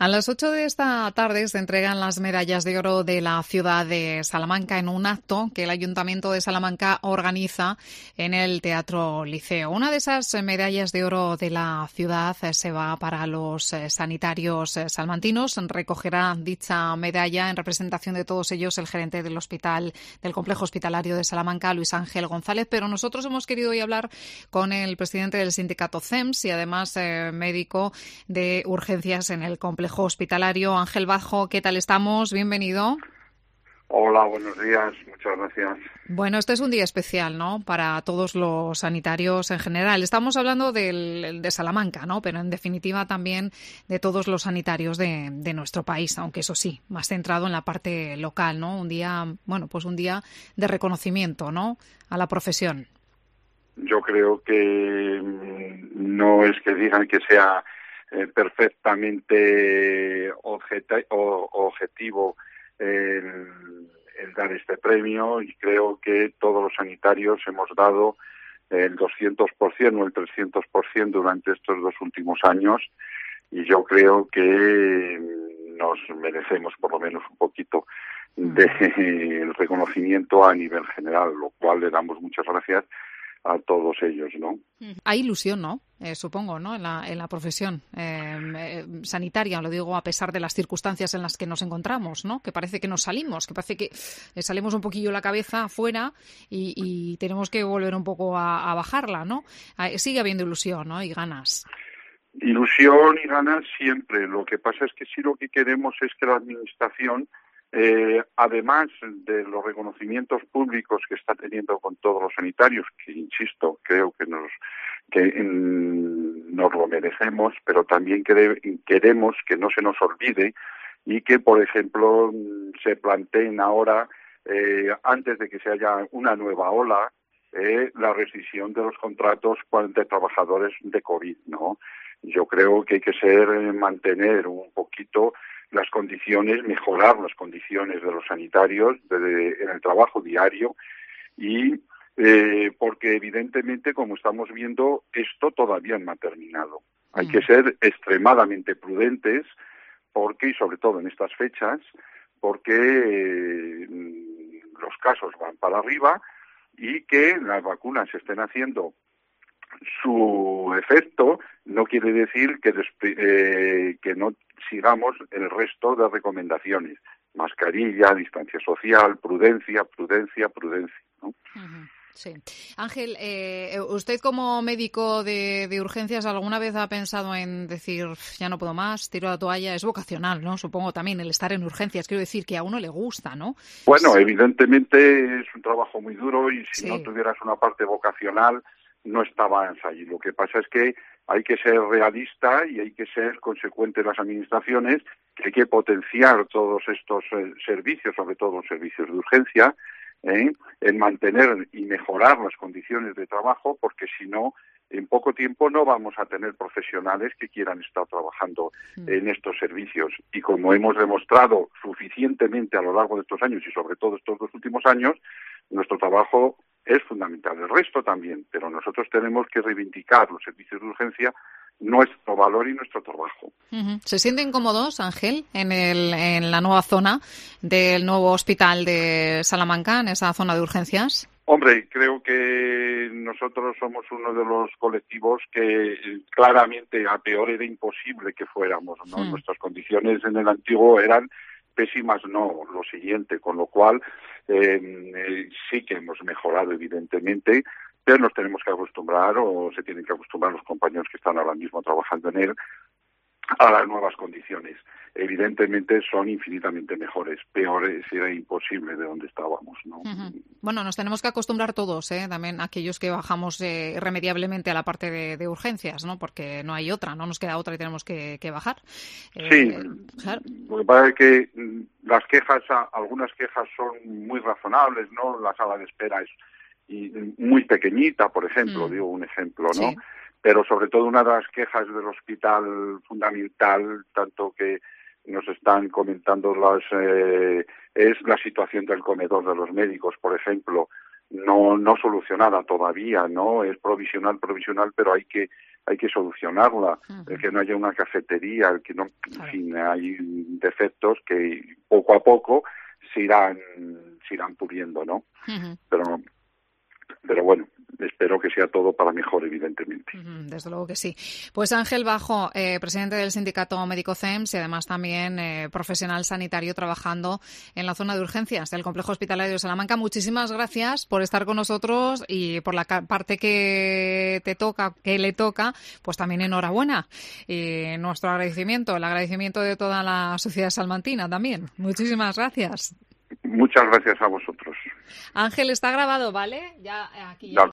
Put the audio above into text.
A las 8 de esta tarde se entregan las medallas de oro de la ciudad de Salamanca en un acto que el Ayuntamiento de Salamanca organiza en el Teatro Liceo. Una de esas medallas de oro de la ciudad se va para los sanitarios salmantinos. Recogerá dicha medalla en representación de todos ellos el gerente del hospital, del complejo hospitalario de Salamanca, Luis Ángel González. Pero nosotros hemos querido hoy hablar con el presidente del sindicato CEMS y además médico de urgencias en el complejo hospitalario. Ángel Bajo, ¿qué tal estamos? Bienvenido. Hola, buenos días, muchas gracias. Bueno, este es un día especial, ¿no?, para todos los sanitarios en general. Estamos hablando de Salamanca, ¿no?, pero en definitiva también de todos los sanitarios de nuestro país, aunque eso sí, más centrado en la parte local, ¿no? Un día, bueno, pues un día de reconocimiento, ¿no?, a la profesión. Yo creo que no es que digan que sea perfectamente objetivo el dar este premio, y creo que todos los sanitarios hemos dado el 200% o el 300% durante estos 2 últimos años, y yo creo que nos merecemos por lo menos un poquito del reconocimiento a nivel general, lo cual le damos muchas gracias a todos ellos, ¿no? Hay ilusión, ¿no? Supongo, ¿no?, en la profesión sanitaria, lo digo a pesar de las circunstancias en las que nos encontramos, ¿no? Que parece que nos salimos, que parece que salimos un poquillo la cabeza afuera y tenemos que volver un poco a bajarla, ¿no? Sigue habiendo ilusión, ¿no?, y ganas. Ilusión y ganas siempre. Lo que pasa es que sí, lo que queremos es que la Administración, además de los reconocimientos públicos que está teniendo con todos los sanitarios, que insisto, creo que nos lo merecemos, pero también queremos que no se nos olvide y que, por ejemplo, se planteen ahora, antes de que se haya una nueva ola, la rescisión de los contratos de trabajadores de COVID, ¿no? Yo creo que hay que mantener un poquito las condiciones, mejorar las condiciones de los sanitarios en el trabajo diario, y porque evidentemente, como estamos viendo, esto todavía no ha terminado. Hay que ser extremadamente prudentes, porque, y sobre todo en estas fechas, porque los casos van para arriba y que las vacunas se estén haciendo su efecto no quiere decir que no sigamos el resto de recomendaciones. Mascarilla, distancia social, prudencia, ¿no? Sí. Ángel, usted como médico de urgencias, ¿alguna vez ha pensado en decir, ya no puedo más, tiro la toalla? Es vocacional, ¿no? Supongo también el estar en urgencias. Quiero decir que a uno le gusta, ¿no? Bueno, evidentemente es un trabajo muy duro, y si sí. no tuvieras una parte vocacional, no estabas allí. Lo que pasa es que hay que ser realista y hay que ser consecuente en las administraciones, que hay que potenciar todos estos servicios, sobre todo los servicios de urgencia, en mantener y mejorar las condiciones de trabajo, porque si no, en poco tiempo no vamos a tener profesionales que quieran estar trabajando en estos servicios. Y como hemos demostrado suficientemente a lo largo de estos años, y sobre todo estos 2 últimos años, nuestro trabajo es fundamental. El resto también, pero nosotros tenemos que reivindicar los servicios de urgencia, nuestro valor y nuestro trabajo. ¿Se sienten cómodos, Ángel, en la nueva zona del nuevo hospital de Salamanca, en esa zona de urgencias? Hombre, creo que nosotros somos uno de los colectivos que claramente a peor era imposible que fuéramos, ¿no? Nuestras condiciones en el antiguo eran pésimas, no, lo siguiente, con lo cual sí que hemos mejorado evidentemente, pero nos tenemos que acostumbrar, o se tienen que acostumbrar los compañeros que están ahora mismo trabajando en él, a las nuevas condiciones. Evidentemente son infinitamente mejores, peores era imposible de donde estábamos, ¿no? Bueno, nos tenemos que acostumbrar todos, también aquellos que bajamos irremediablemente a la parte de urgencias, ¿no? Porque no hay otra, no nos queda otra y tenemos que bajar. Sí, claro. Lo que pasa es que las quejas, algunas quejas son muy razonables, ¿no? La sala de espera es muy pequeñita, por ejemplo, digo un ejemplo, ¿no? Sí. Pero sobre todo una de las quejas del hospital fundamental, tanto que nos están comentando es la situación del comedor de los médicos, por ejemplo, no solucionada todavía, ¿no? Es provisional, pero hay que hay que solucionarla, el que no haya una cafetería, el que no, en fin, hay defectos que poco a poco se irán puliendo, ¿no? Pero bueno, espero que sea todo para mejor, evidentemente. Desde luego que sí. Pues Ángel Bajo, presidente del sindicato médico CEMS y además también profesional sanitario trabajando en la zona de urgencias del complejo hospitalario de Salamanca. Muchísimas gracias por estar con nosotros y por la parte que le toca, pues también enhorabuena. Y nuestro agradecimiento, el agradecimiento de toda la sociedad salmantina también. Muchísimas gracias. Muchas gracias a vosotros. Ángel, está grabado, ¿vale? Ya aquí.